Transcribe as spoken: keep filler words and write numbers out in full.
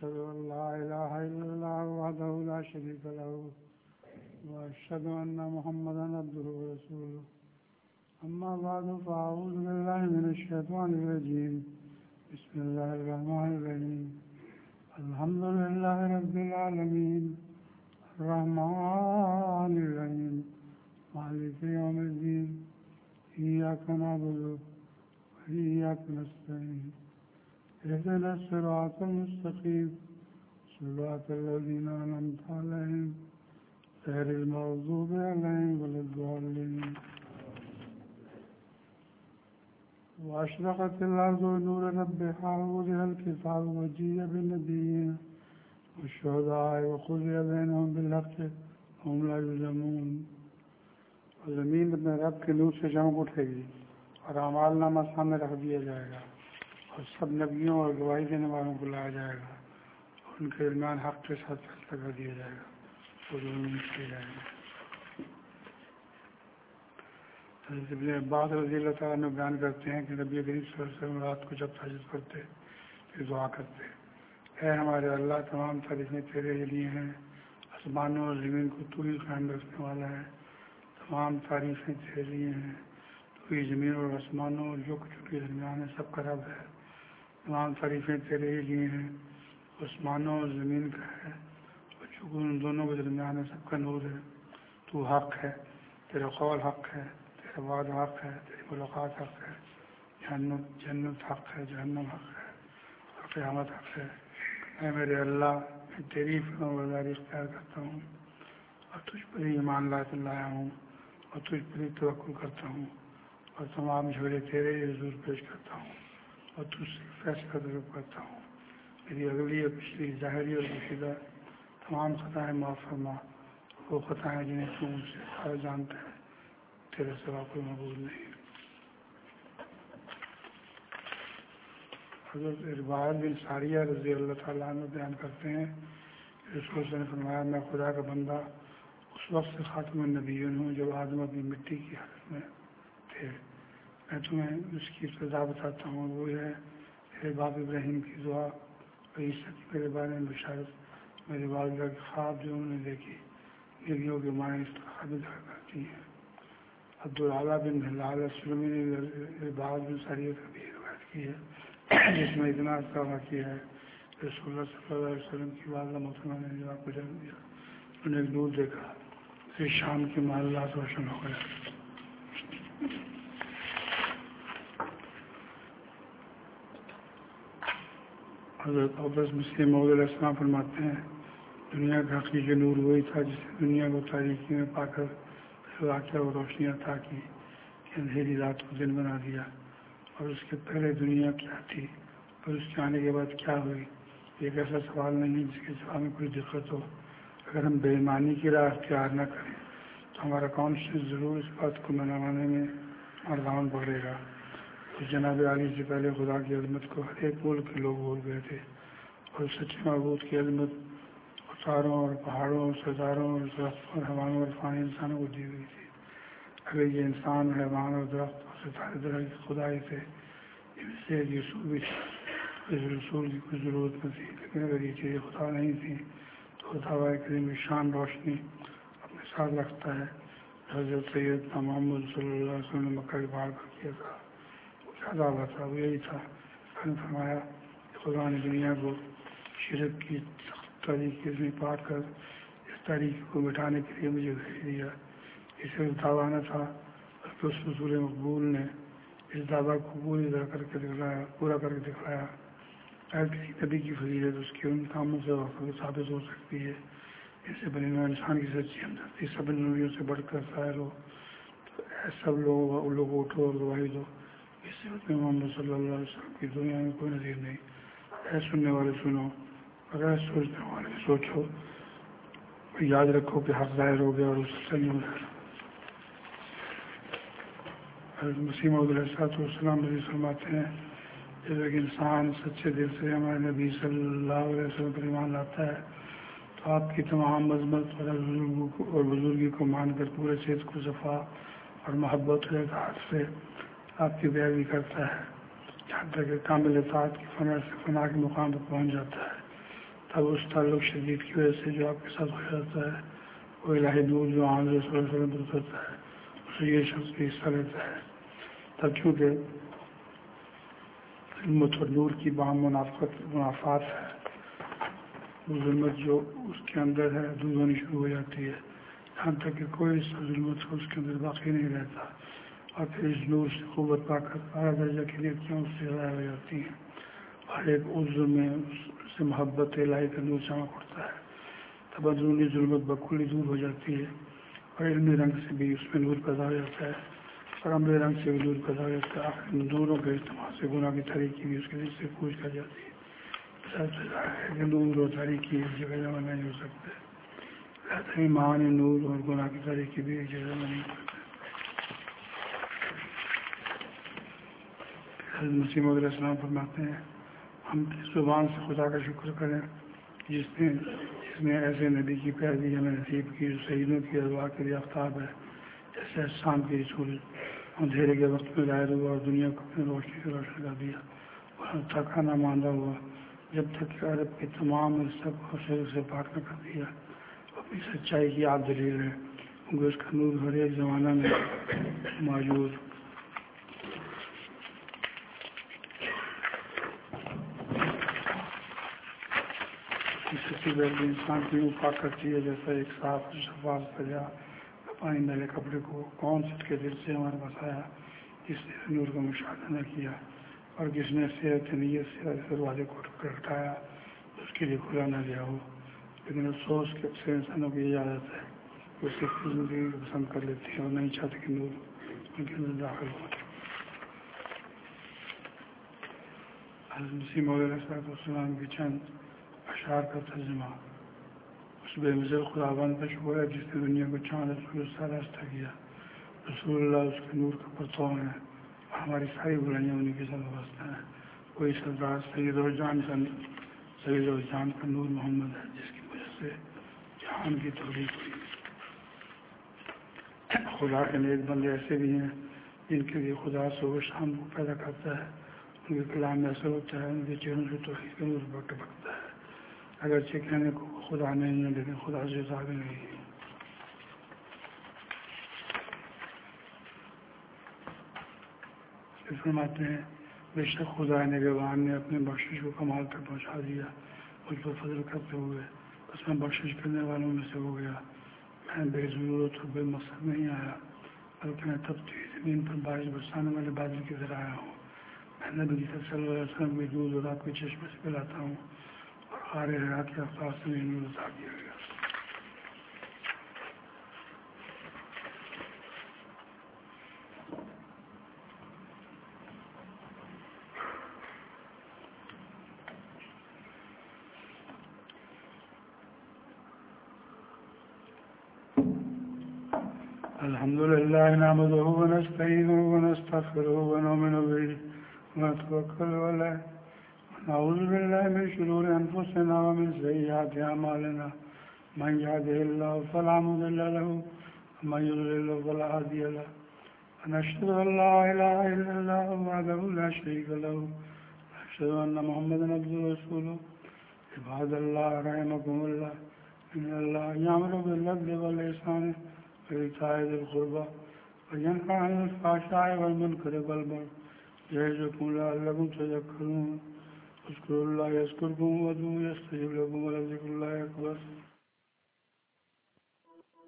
أشهد أن لا إله إلا الله وحده لا شريك له وأشهد أن محمدا عبده ورسوله أما بعد فأعوذ بالله من الشيطان الرجيم بسم الله الرحمن الرحيم الحمد لله رب العالمين الرحمن الرحيم مالك يوم الدين إياك نعبد وإياك نستعين اهدنا الصراط المستقيم صراط الذين أنعمت عليهم غير المغضوب عليهم ولا الضالين وأشرقت الأرض بنور ربها ووضع الكتاب وجيء بالنبيين والشهداء وقضي بينهم بالحق وهم لا يظلمون. زمین اپنے رب کے نور سے چمک اٹھے گی اور اعمال نامہ سامنے رکھ دیا جائے گا اور سب نبیوں اور گواہی دینے والوں کو لایا جائے گا اور ان کے درمیان حق کے ساتھ فیصلہ کر دیا جائے گا اور ظلم کیے جائیں گے. حضرت ابن عباس رضی اللہ تعالیٰ عنہ بیان کرتے ہیں کہ نبی کریم صلی اللہ علیہ وسلم رات کو جب تہجد پڑھتے پھر دعا کرتے: اے ہمارے اللہ، تمام تعریفیں تیرے لیے ہیں، آسمانوں اور زمین کو تو ہی قائم رکھنے والا ہے. تمام تعریفیں تیرے لیے ہیں، تو ہی زمین اور آسمانوں اور جو کچھ کے درمیان ہے سب کا رب ہے. تمام تعریفیں تیرے ہی لیے ہیں، آسمانوں اور زمین کا ہے اور جو ان دونوں کے درمیان ہے سب کا نور ہے. تو حق ہے، تیرا قول حق ہے، تیرا وعدہ حق ہے، تیری ملاقات حق ہے، جنت جنت حق ہے، جہنم حق ہے اور قیامت حق ہے. اے میرے اللہ، میں تیری فرما برداری اختیار کرتا ہوں اور تجھ پر ہی ایمان لایا ہوں اور تجھ پر ہی توکل کرتا ہوں اور تمام جھگڑے تیرے حضور پیش کرتا ہوں اور تجھ سے فیصلہ طلب کرتا ہوں. میری اگلی اور پچھلی ظاہری اور پوشیدہ تمام خطائیں معاف فرما. وہ خطائیں جنہیں تو مجھ سے سارا جانتا ہے، تیرے سوا کوئی مقبول نہیں. حضرت ارباز بن ساریہ رضی اللہ تعالیٰ عنہ بیان کرتے ہیں کہ رسول صلی اللہ علیہ وسلم نے فرمایا: میں خدا کا بندہ اس وقت سے خاتم النبیین ہوں جب آدم اپنی مٹی کی حالت میں تھے. میں تمہیں اس کی ابتدا بتاتا ہوں، وہ ہے میرے باپ ابراہیم کی دعا اور عیسیٰ کی میرے بارے میں بشارت. میرے والدہ کے خواب جو انہوں نے دیکھی گلیوں کے معنی اس طرح ذکر کرتی ہیں. عبدالعلیٰ بن ہلال السلمی نے ارباز بن ساریہ کا بھی روایت کی ہے جس میں اتنا دعویٰ کیا ہے کہ رسول اللہ صلی اللہ علیہ وسلم کی والدہ محترمہ نے جواب کو جنم دیا. انہوں نے ایک نور دیکھا، پھر شام کے محلات روشن ہو گئے. حضرت عباس مسلم موعود علیہ السلام فرماتے ہیں: دنیا کا حقیقی نور وہی تھا جس نے دنیا کو تاریکی میں پا کر واقعہ اور روشنی عطا کی کہ اندھیری رات کو دن بنا دیا. اور اس کے پہلے دنیا کیا تھی اور اس کے آنے کے بعد کیا ہوئی؟ ایک ایسا سوال نہیں ہے جس کے جواب میں کوئی دقت ہو. اگر ہم بے ایمانی کی راہ اختیار نہ کریں تو ہمارا کانشیس ضرور اس بات کو منوانے میں مردان پکڑے گا. اس جناب عالی سے پہلے خدا کی عظمت کو ہر ایک ملک کے لوگ بھول گئے تھے اور سچے معبود کی عظمت اتاروں اور پہاڑوں اور سرداروں اور درختوں اور حیوانوں اور فانی انسانوں کو دی ہوئی تھی. اگر یہ انسان اور حیوان اور درخت اور ستارے درخت کی خدائی تھے، ان سے یسوع بھی تھا، اس رسول کی کوئی ضرورت نہ تھی. لیکن اگر یہ چیزیں خدا نہیں تھیں تو خدا کریم کی شان روشنی اپنے ساتھ رکھتا ہے. حضرت سیدنا محمد صلی اللہ علیہ وسلم نے مکہ کے پہاڑ پر کیا تھا. وہ کیا دعویٰ تھا؟ وہ یہی تھا کہ نے فرمایا کہ خدا نے دنیا کو شرک کی سخت تاریخی سے پاک کر اس تاریخی کو مٹانے کے لیے مجھے بھیج دیا. اسے دعویٰ نہ تھا بلکہ اس رسول مقبول نے اس دعویٰ کو پوری طرح کر کے دکھلایا پورا کر کے دکھلایا. اگر کسی نبی کی فضیلت اس کے ان کاموں سے ثابت ہو سکتی ہے اس سے بنی نوع انسان کی سچی ہمدردی سب نبیوں سے بڑھ کر ظاہر ہو، تو اے سب لوگ لوگ اٹھو اور گواہی دو. اس سے محمد صلی اللہ علیہ وسلم کی دنیا میں کوئی نظیر نہیں. اے سننے والے سنو، اگر سوچنے والے سوچو. یاد رکھو کہ حق ظاہر ہو گیا اور اس سے نہیں ہو گیا. حضرت مسیح موعود علیہ السلام نبی فرماتے ہیں: جب ایک انسان سچے دل سے ہمارے نبی صلی اللہ علیہ وسلم پر ایمان لاتا ہے تو آپ کی تمام عظمت اور بزرگی کو مان کر پورے صحت کو صفا اور محبت اور اطاعت سے آپ کی پیروی کرتا ہے، یہاں تک کہ کامل اطاعت کی فنا سے فنا کے مقام پر پہنچ جاتا ہے. تب اس تعلق شدید کی وجہ سے جو آپ کے ساتھ ہو جاتا ہے وہ الہی نور جو آن صلی اللہ علیہ وسلم ہوتا ہے اس سے یہ شخص بھی حصہ لیتا ہے. تب چونکہ ظلمت اور نور کی باہم منافقت منافعات ہے، وہ ظلمت جو اس کے اندر ہے دور ہونی شروع ہو جاتی ہے یہاں تک کہ کوئی اس ظلمت کو اس کے اندر باقی نہیں رہتا، اور پھر اس نور سے قوت پا کر اعلیٰ درجہ کی نیکیاں اس سے ضائع ہو جاتی ہیں. ہر ایک عضو میں اس سے محبت الہی کا نور چمک اٹھتا ہے، تب اندرونی ظلمت بکلی دور ہو جاتی ہے، اور علمی رنگ سے بھی اس میں نور پیدا ہو جاتا ہے، اور عملی رنگ سے بھی نور پیدا ہو جاتا ہے. آخر نوروں کے اجتماع سے گناہ کی تاریکی بھی اس کے دل سے کوچ کر جاتی ہے. کہ نور اور تاریکی ایک جگہ جمع نہیں ہو سکتے، لہذا ایمان نور اور گناہ کی تاریکی بھی ایک جگہ جمع نہیں ہو سکتے. حضرت مسیح موعود علیہ السلام فرماتے ہیں ہم کس زبان سے خدا کا شکر کریں جس نے جس نے ایسے نبی کی پیروی ہمیں نصیب کی جو شہیدوں کی ارواح کے لیے آفتاب ہے، جیسے احسان کی رسول اندھیرے کے وقت میں ظاہر ہوا اور دنیا کو اپنی روشنی سے روشن کر دیا، اور تھکا نہ ماندہ ہوا جب تک کہ عرب کے تمام سب کو شر سے پاک نہ کر دیا. اپنی سچائی کی آپ دلیل ہے کیونکہ اس کا نور ہر ایک زمانہ میں موجود. سچی بیٹی انسان کی یوں پاک کرتی ہے جیسا ایک صاف شفاف سجا پانی میلے کپڑے کو کون سچ کے دل سے ہمارے پاس آیا جس نے نور کا مشاہدہ نہ کیا، اور جس نے صحت نیت سے دروازے کو کھٹکھٹایا اس کے لیے کھلا نہ گیا ہو. لیکن افسوس کے اکثر انسانوں کی یہ عادت ہے کہ وہ صرف زندگی کو پسند کر لیتے ہیں اور نہیں چاہتے کہ نور ان کے اندر داخل ہو. حضرت مسیح موعود علیہ السلام کی چند اشعار کا ترجمہ. اس بے مثل خداوند کا شکر ہے جس نے دنیا کو چاند سورج سے راستہ کیا. رسول اللہ اس کے نور کا پرتو ہے اور ہماری ساری برائیاں انہیں کے ساتھ وابستہ ہیں. کوئی سردار سید اور جان کا سید اور جان کا نور محمد ہے جس کی وجہ سے جہان کی تخلیق ہوئی. خدا کے نیک بندے ایسے بھی ہیں جن کے لیے خدا صبح شام کو پیدا کرتا ہے، ان کے کلام میں اثر ہوتا ہے، ان کے چہروں سے توحید کا نور ٹپکتا ہے. اگرچہ کہنے کو خدا نہیں ہے لیکن خدا سے ثابت نہیں ہے. فرماتے ہیں بے شک خدا نگہبان نے اپنے بخشش کو کمال تک پہنچا دیا، اس پر فضل کرتے ہوئے اس میں بخشش کرنے والوں میں سے ہو گیا. میں بے ضرورت اور بے مقصد نہیں آیا بلکہ میں تبتی ہوئی زمین پر بارش برسانے والے بادل کی طرح آیا ہوں. میں نبی صلی اللہ علیہ وسلم کے دودھ اور آپ کے چشمے سے پلاتا ہوں اور غار حرا کے افطار سے نور عطا کیا گیا. الحمد لله نحمده ونستعينه ونستغفره ونؤمن به ونتوكل عليه ونعوذ بالله من شرور أنفسنا ومن سيئات أعمالنا من يهده الله فلا مضل له ومن يضلل فلا هادي له ونشهد أن لا إله إلا الله وحده لا شريك له ونشهد أن محمدا عبده ورسوله. عباد الله رحمكم الله إن الله يأمر بالعدل والإحسان وإيتاء ذي القربى وينهى عن الفحشاء والمنكر والبغي يعظكم لعلكم تذكرون. اذكروا الله يذكركم وادعوه يستجب لكم ولذكر الله أكبر.